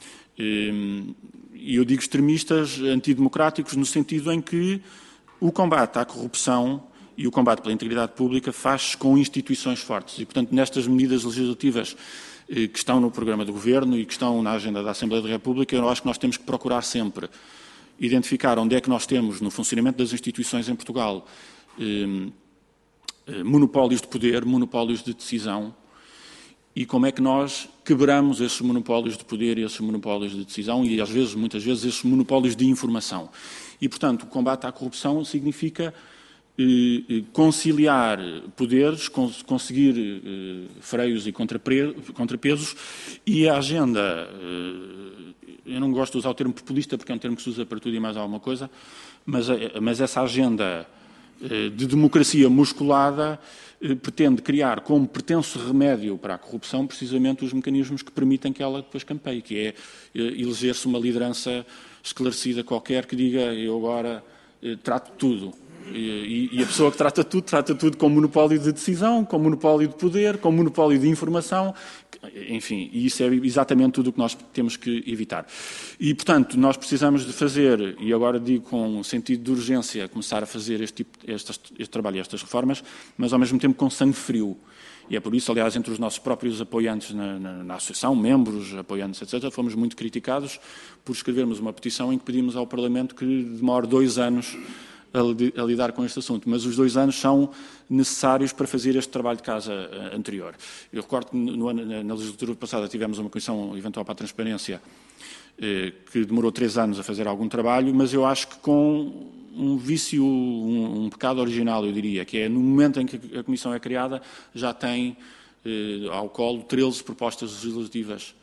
E eu digo extremistas antidemocráticos no sentido em que o combate à corrupção e o combate pela integridade pública faz-se com instituições fortes. E, portanto, nestas medidas legislativas eh, que estão no programa do Governo e que estão na agenda da Assembleia da República, eu acho que nós temos que procurar sempre identificar onde é que nós temos, no funcionamento das instituições em Portugal, eh, eh, monopólios de poder, monopólios de decisão, e como é que nós quebramos esses monopólios de poder e esses monopólios de decisão e, às vezes, muitas vezes, esses monopólios de informação. E, portanto, o combate à corrupção significa eh, conciliar poderes, cons conseguir eh, freios e contrapesos, e a agenda, eh, eu não gosto de usar o termo populista porque é um termo que se usa para tudo e mais alguma coisa, mas, mas essa agenda de democracia musculada pretende criar como pretenso remédio para a corrupção precisamente os mecanismos que permitem que ela depois campeie, que é eleger-se uma liderança esclarecida qualquer que diga eu agora trato tudo. E, e a pessoa que trata tudo, trata tudo com monopólio de decisão, com monopólio de poder, com monopólio de informação, enfim, e isso é exatamente tudo o que nós temos que evitar. E, portanto, nós precisamos de fazer, e agora digo com sentido de urgência, começar a fazer este, tipo, este, este trabalho e estas reformas, mas ao mesmo tempo com sangue frio. E é por isso, aliás, entre os nossos próprios apoiantes na, na, na associação, membros, apoiantes, etcétera, fomos muito criticados por escrevermos uma petição em que pedimos ao Parlamento que demore dois anos a lidar com este assunto, mas os dois anos são necessários para fazer este trabalho de casa anterior. Eu recordo que no, na, na legislatura passada tivemos uma comissão eventual para a transparência eh, que demorou três anos a fazer algum trabalho, mas eu acho que com um vício, um, um pecado original, eu diria, que é no momento em que a comissão é criada, já tem eh, ao colo treze propostas legislativas.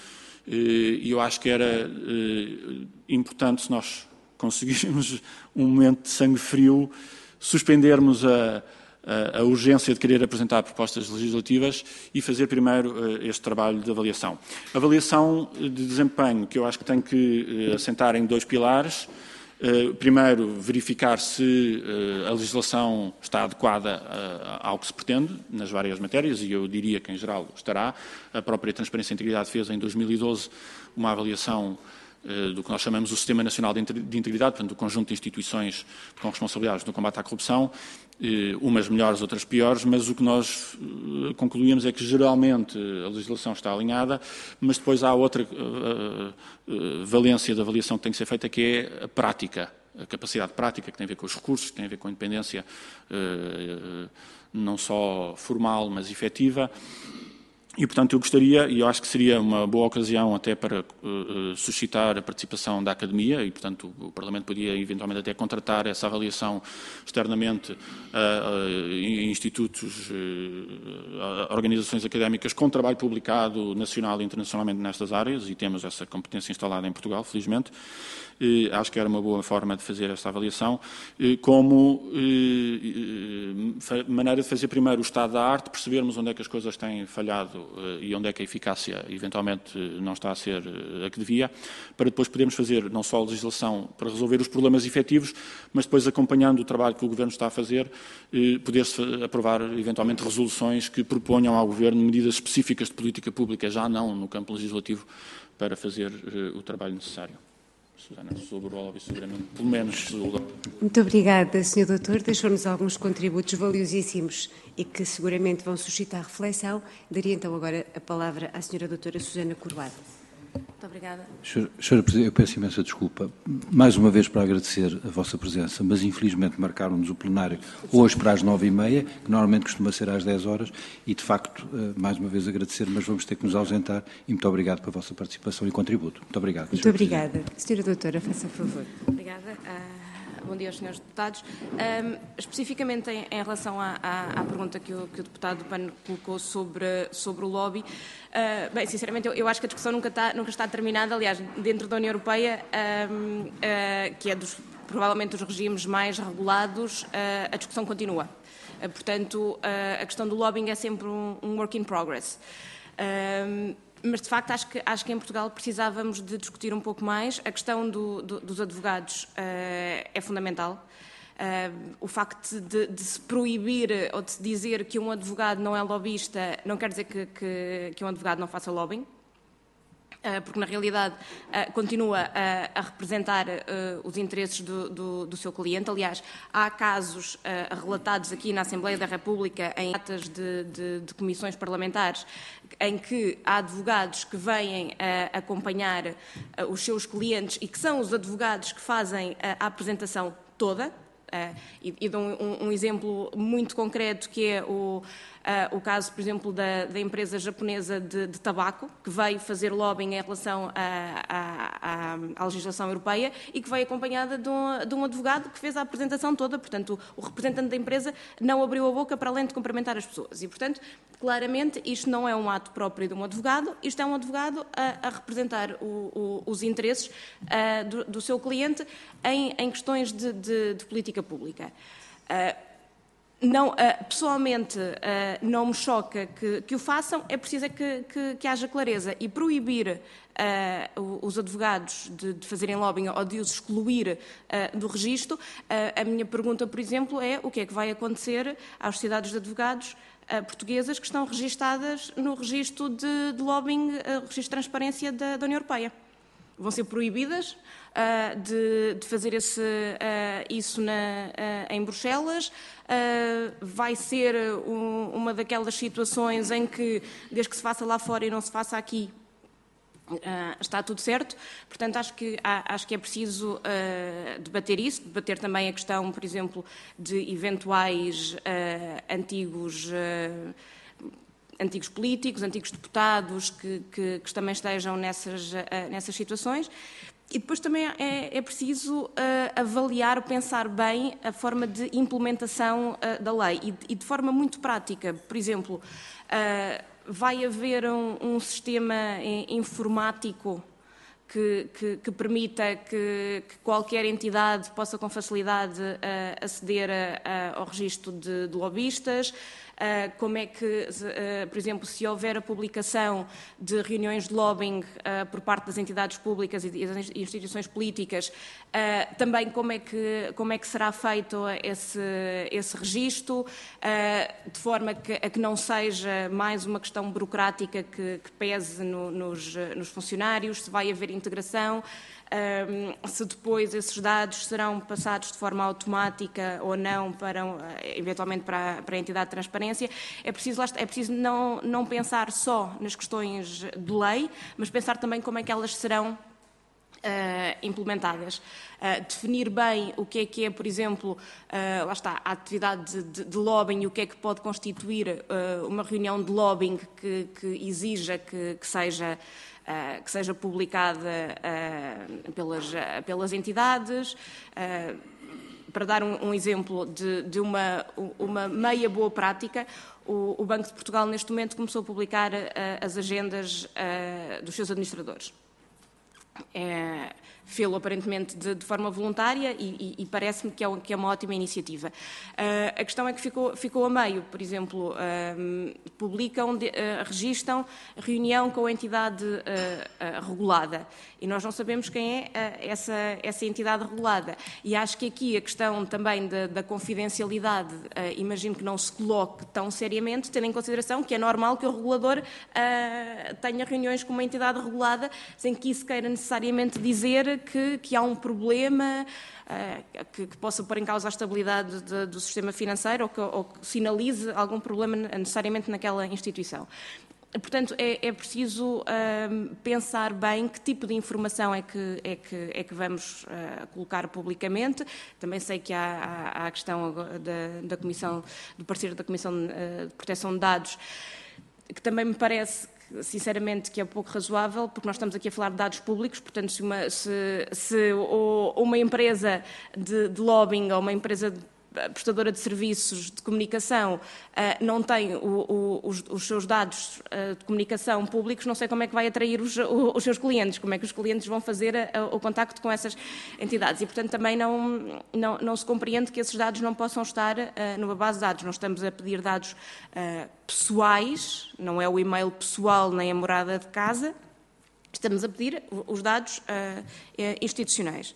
E eh, eu acho que era eh, importante se nós conseguirmos um momento de sangue frio, suspendermos a, a, a urgência de querer apresentar propostas legislativas e fazer primeiro uh, este trabalho de avaliação. Avaliação de desempenho, que eu acho que tem que uh, assentar em dois pilares. Uh, primeiro, verificar se uh, a legislação está adequada uh, ao que se pretende, nas várias matérias, e eu diria que, em geral, estará. A própria Transparência e Integridade fez, em dois mil e doze, uma avaliação do que nós chamamos o Sistema Nacional de Integridade, portanto, do conjunto de instituições com responsabilidades no combate à corrupção, umas melhores, outras piores, mas o que nós concluímos é que, geralmente, a legislação está alinhada, mas depois há outra valência da avaliação que tem que ser feita, que é a prática, a capacidade prática, que tem a ver com os recursos, que tem a ver com a independência não só formal, mas efetiva. E, portanto, eu gostaria, e eu acho que seria uma boa ocasião até para uh, suscitar a participação da Academia, e, portanto, o Parlamento podia eventualmente até contratar essa avaliação externamente a, a institutos, a organizações académicas com trabalho publicado nacional e internacionalmente nestas áreas, e temos essa competência instalada em Portugal, felizmente. Eh, acho que era uma boa forma de fazer esta avaliação, eh, como eh, maneira de fazer primeiro o estado da arte, percebermos onde é que as coisas têm falhado eh, e onde é que a eficácia eventualmente não está a ser a que devia, para depois podermos fazer não só a legislação para resolver os problemas efetivos, mas depois, acompanhando o trabalho que o Governo está a fazer, eh, poder-se aprovar eventualmente resoluções que proponham ao Governo medidas específicas de política pública, já não no campo legislativo, para fazer eh, o trabalho necessário. Susana, sobre o Lobby Soberano, pelo menos. Muito obrigada, senhor Doutor. Deixou-nos alguns contributos valiosíssimos e que seguramente vão suscitar reflexão. Daria então agora a palavra à senhora Doutora Susana Coroado. Muito obrigada. Senhora Presidente, eu peço imensa desculpa, mais uma vez para agradecer a vossa presença, mas infelizmente marcaram-nos o plenário hoje para as nove e meia, que normalmente costuma ser às dez horas, e de facto, mais uma vez agradecer, mas vamos ter que nos ausentar, e muito obrigado pela vossa participação e contributo. Muito obrigado. Muito obrigada. Senhora Doutora, faça favor. Obrigada. Uh... Bom dia aos senhores deputados. Um, especificamente em, em relação à, à, à pergunta que o, que o deputado P A N colocou sobre, sobre o lobby, uh, bem, sinceramente, eu, eu acho que a discussão nunca está, nunca está terminada. Aliás, dentro da União Europeia, um, uh, que é dos, provavelmente dos regimes mais regulados, uh, a discussão continua. Uh, portanto, uh, a questão do lobbying é sempre um, um work in progress. Um, Mas, de facto, acho que, acho que em Portugal precisávamos de discutir um pouco mais. A questão do, do, dos advogados uh, é fundamental. Uh, o facto de, de se proibir ou de se dizer que um advogado não é lobbyista não quer dizer que, que, que um advogado não faça lobbying, uh, porque, na realidade, uh, continua a, a representar uh, os interesses do, do, do seu cliente. Aliás, há casos uh, relatados aqui na Assembleia da República em atas de, de, de comissões parlamentares em que há advogados que vêm uh, acompanhar uh, os seus clientes e que são os advogados que fazem uh, a apresentação toda. Uh, e, e dou um, um exemplo muito concreto, que é o, uh, o caso, por exemplo, da, da empresa japonesa de, de tabaco, que veio fazer lobbying em relação à, à, à legislação europeia e que veio acompanhada de um, de um advogado que fez a apresentação toda. Portanto, o, o representante da empresa não abriu a boca para além de cumprimentar as pessoas. E, portanto, claramente, isto não é um ato próprio de um advogado, isto é um advogado a, a representar o, o, os interesses uh, do, do seu cliente em, em questões de, de, de política pública. Uh, não, uh, pessoalmente, uh, não me choca que, que o façam, é preciso é que, que, que haja clareza e proibir uh, os advogados de, de fazerem lobbying ou de os excluir uh, do registro. Uh, a minha pergunta, por exemplo, é o que é que vai acontecer às sociedades de advogados portuguesas que estão registadas no registro de, de lobbying, uh, registro de transparência da, da União Europeia. Vão ser proibidas uh, de, de fazer esse, uh, isso na, uh, em Bruxelas. Uh, vai ser um, uma daquelas situações em que, desde que se faça lá fora e não se faça aqui, Uh, está tudo certo. Portanto, acho que, acho que é preciso uh, debater isso, debater também a questão, por exemplo, de eventuais uh, antigos, uh, antigos políticos, antigos deputados que, que, que também estejam nessas, uh, nessas situações. E depois também é, é preciso uh, avaliar, pensar bem a forma de implementação uh, da lei e, e de forma muito prática. Por exemplo, uh, vai haver um, um sistema informático que, que, que permita que, que qualquer entidade possa com facilidade uh, aceder a, a, ao registro de, de lobistas. Uh, como é que, uh, por exemplo, se houver a publicação de reuniões de lobbying uh, por parte das entidades públicas e das instituições políticas, uh, também como é que, como é que será feito esse, esse registro, uh, de forma que, a que não seja mais uma questão burocrática que, que pese no, nos, nos funcionários, se vai haver integração. Um, se depois esses dados serão passados de forma automática ou não, para, eventualmente para, para a entidade de transparência, é preciso, é preciso não, não pensar só nas questões de lei, mas pensar também como é que elas serão Uh, implementadas. Uh, definir bem o que é que é, por exemplo, uh, lá está, a atividade de, de lobbying e o que é que pode constituir uh, uma reunião de lobbying que, que exija que, que seja Uh, que seja publicada uh, pelas, uh, pelas entidades. Uh, para dar um, um exemplo de, de uma, uma meia boa prática, o, o Banco de Portugal, neste momento, começou a publicar uh, as agendas uh, dos seus administradores. É, fê-lo aparentemente de, de forma voluntária e, e, e parece-me que, é, que é uma ótima iniciativa. Uh, a questão é que ficou, ficou a meio, por exemplo, uh, publicam, de, uh, registam reunião com a entidade uh, uh, regulada e nós não sabemos quem é uh, essa, essa entidade regulada. E acho que aqui a questão também da, da confidencialidade, uh, imagino que não se coloque tão seriamente, tendo em consideração que é normal que o regulador uh, tenha reuniões com uma entidade regulada sem que isso queira necessariamente dizer Que, que há um problema uh, que, que possa pôr em causa a estabilidade de, do sistema financeiro ou que, ou que sinalize algum problema necessariamente naquela instituição. Portanto, é, é preciso uh, pensar bem que tipo de informação é que, é que, é que vamos uh, colocar publicamente. Também sei que há, há, há a questão da, da Comissão, do parecer da Comissão de Proteção de Dados, que também me parece sinceramente que é pouco razoável, porque nós estamos aqui a falar de dados públicos, portanto se uma, se, se, ou, uma empresa de, de lobbying ou uma empresa de, prestadora de serviços de comunicação uh, não tem o, o, os, os seus dados uh, de comunicação públicos, não sei como é que vai atrair os, o, os seus clientes, como é que os clientes vão fazer a, a, o contacto com essas entidades. E, portanto, também não, não, não se compreende que esses dados não possam estar uh, numa base de dados. Não estamos a pedir dados uh, pessoais, não é o e-mail pessoal nem a morada de casa, estamos a pedir os dados uh, institucionais.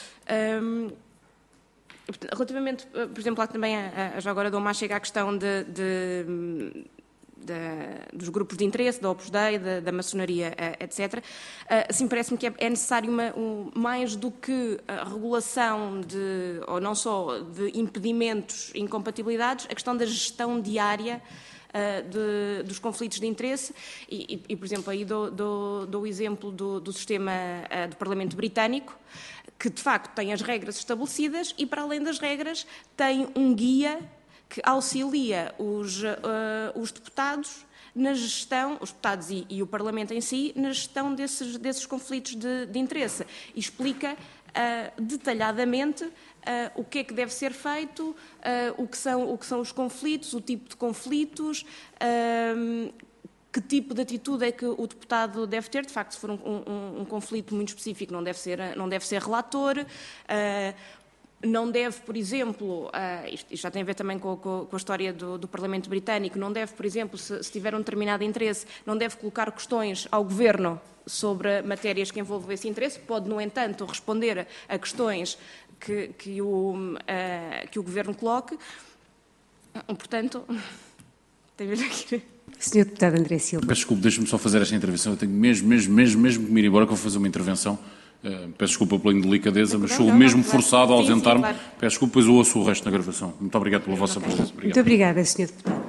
Um, Relativamente, por exemplo, lá também, já agora dou mais chega à questão de, de, de, dos grupos de interesse, da Opus Dei, da, da maçonaria, etcétera. Assim, parece-me que é necessário uma, um, mais do que a regulação de, ou não só de impedimentos e incompatibilidades, a questão da gestão diária Uh, de, dos conflitos de interesse e, e, e por exemplo, aí dou, dou, dou o exemplo do, do sistema uh, do Parlamento Britânico, que de facto tem as regras estabelecidas e, para além das regras, tem um guia que auxilia os, uh, os deputados na gestão, os deputados e, e o Parlamento em si, na gestão desses, desses conflitos de, de interesse e explica uh, detalhadamente uh, o que é que deve ser feito, uh, o, que são, o que são os conflitos, o tipo de conflitos, uh, que tipo de atitude é que o deputado deve ter. De facto, se for um, um, um conflito muito específico, não deve ser, não deve ser relator. Uh, Não deve, por exemplo, uh, isto, isto já tem a ver também com, com, com a história do, do Parlamento Britânico, não deve, por exemplo, se, se tiver um determinado interesse, não deve colocar questões ao Governo sobre matérias que envolvam esse interesse, pode, no entanto, responder a questões que, que, o, uh, que o Governo coloque. Portanto, tem a ver aqui. senhor Deputado André Silva. Peço desculpa, deixe-me só fazer esta intervenção. Eu tenho mesmo, mesmo, mesmo, mesmo que me ir embora, que eu vou fazer uma intervenção. Uh, peço desculpa pela indelicadeza, mas sou não, mesmo não, claro. forçado a ausentar-me. Sim, sim, claro. Peço desculpa, pois eu ouço o resto na gravação. Muito obrigado pela vossa presença. Obrigado. Muito obrigada, senhor Deputado.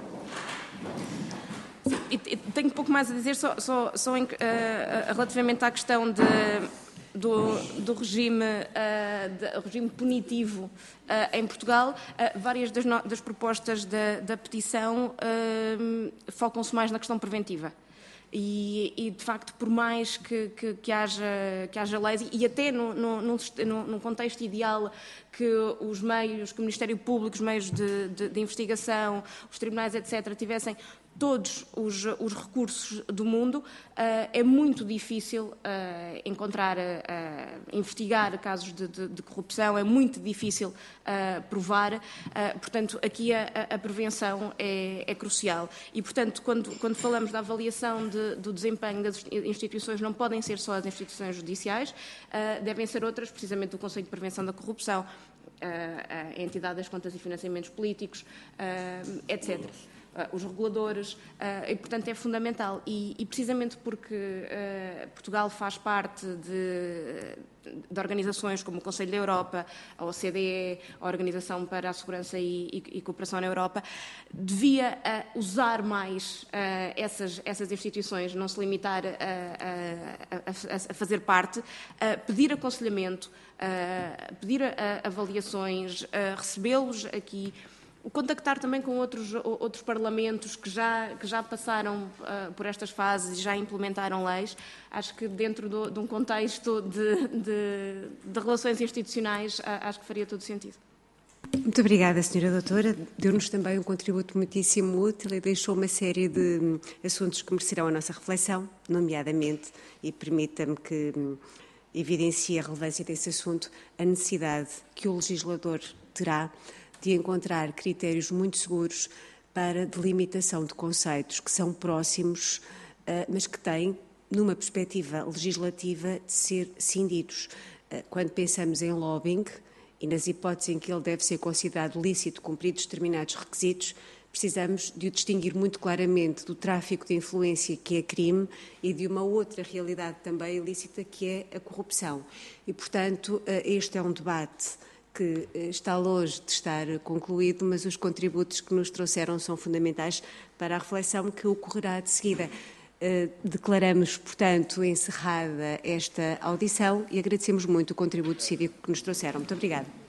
E, e tenho pouco mais a dizer, só, só, só em, uh, relativamente à questão de, do, do regime, uh, de, regime punitivo uh, em Portugal. Uh, várias das, no, das propostas da, da petição uh, focam-se mais na questão preventiva. E, e, de facto, por mais que, que, que, haja, que haja leis, e até no, no, no, num contexto ideal que os meios, que o Ministério Público, os meios de, de, de investigação, os tribunais, etcétera, tivessem todos os, os recursos do mundo, uh, é muito difícil uh, encontrar, uh, investigar casos de, de, de corrupção, é muito difícil uh, provar, uh, portanto, aqui a, a prevenção é, é crucial. E, portanto, quando, quando falamos da avaliação de, do desempenho das instituições, não podem ser só as instituições judiciais, uh, devem ser outras, precisamente o Conselho de Prevenção da Corrupção, a entidade das contas e financiamentos políticos, uh, etcétera. Uh, os reguladores, uh, e, portanto, é fundamental. E, e precisamente porque uh, Portugal faz parte de, de organizações como o Conselho da Europa, a O C D E, a Organização para a Segurança e, e, e Cooperação na Europa, devia uh, usar mais uh, essas, essas instituições, não se limitar a, a, a, a fazer parte, uh, pedir aconselhamento, uh, pedir uh, avaliações, uh, recebê-los aqui, contactar também com outros, outros parlamentos que já, que já passaram uh, por estas fases e já implementaram leis. Acho que dentro do, de um contexto de, de, de relações institucionais, uh, acho que faria todo sentido. Muito obrigada, senhora doutora. Deu-nos também um contributo muitíssimo útil e deixou uma série de um, assuntos que merecerão a nossa reflexão, nomeadamente, e permita-me que um, evidencie a relevância desse assunto, a necessidade que o legislador terá de encontrar critérios muito seguros para delimitação de conceitos que são próximos, mas que têm, numa perspectiva legislativa, de ser cindidos. Quando pensamos em lobbying, e nas hipóteses em que ele deve ser considerado lícito, cumpridos determinados requisitos, precisamos de o distinguir muito claramente do tráfico de influência, que é crime, e de uma outra realidade também ilícita, que é a corrupção. E, portanto, este é um debate que está longe de estar concluído, mas os contributos que nos trouxeram são fundamentais para a reflexão que ocorrerá de seguida. Declaramos, portanto, encerrada esta audição e agradecemos muito o contributo cívico que nos trouxeram. Muito obrigada.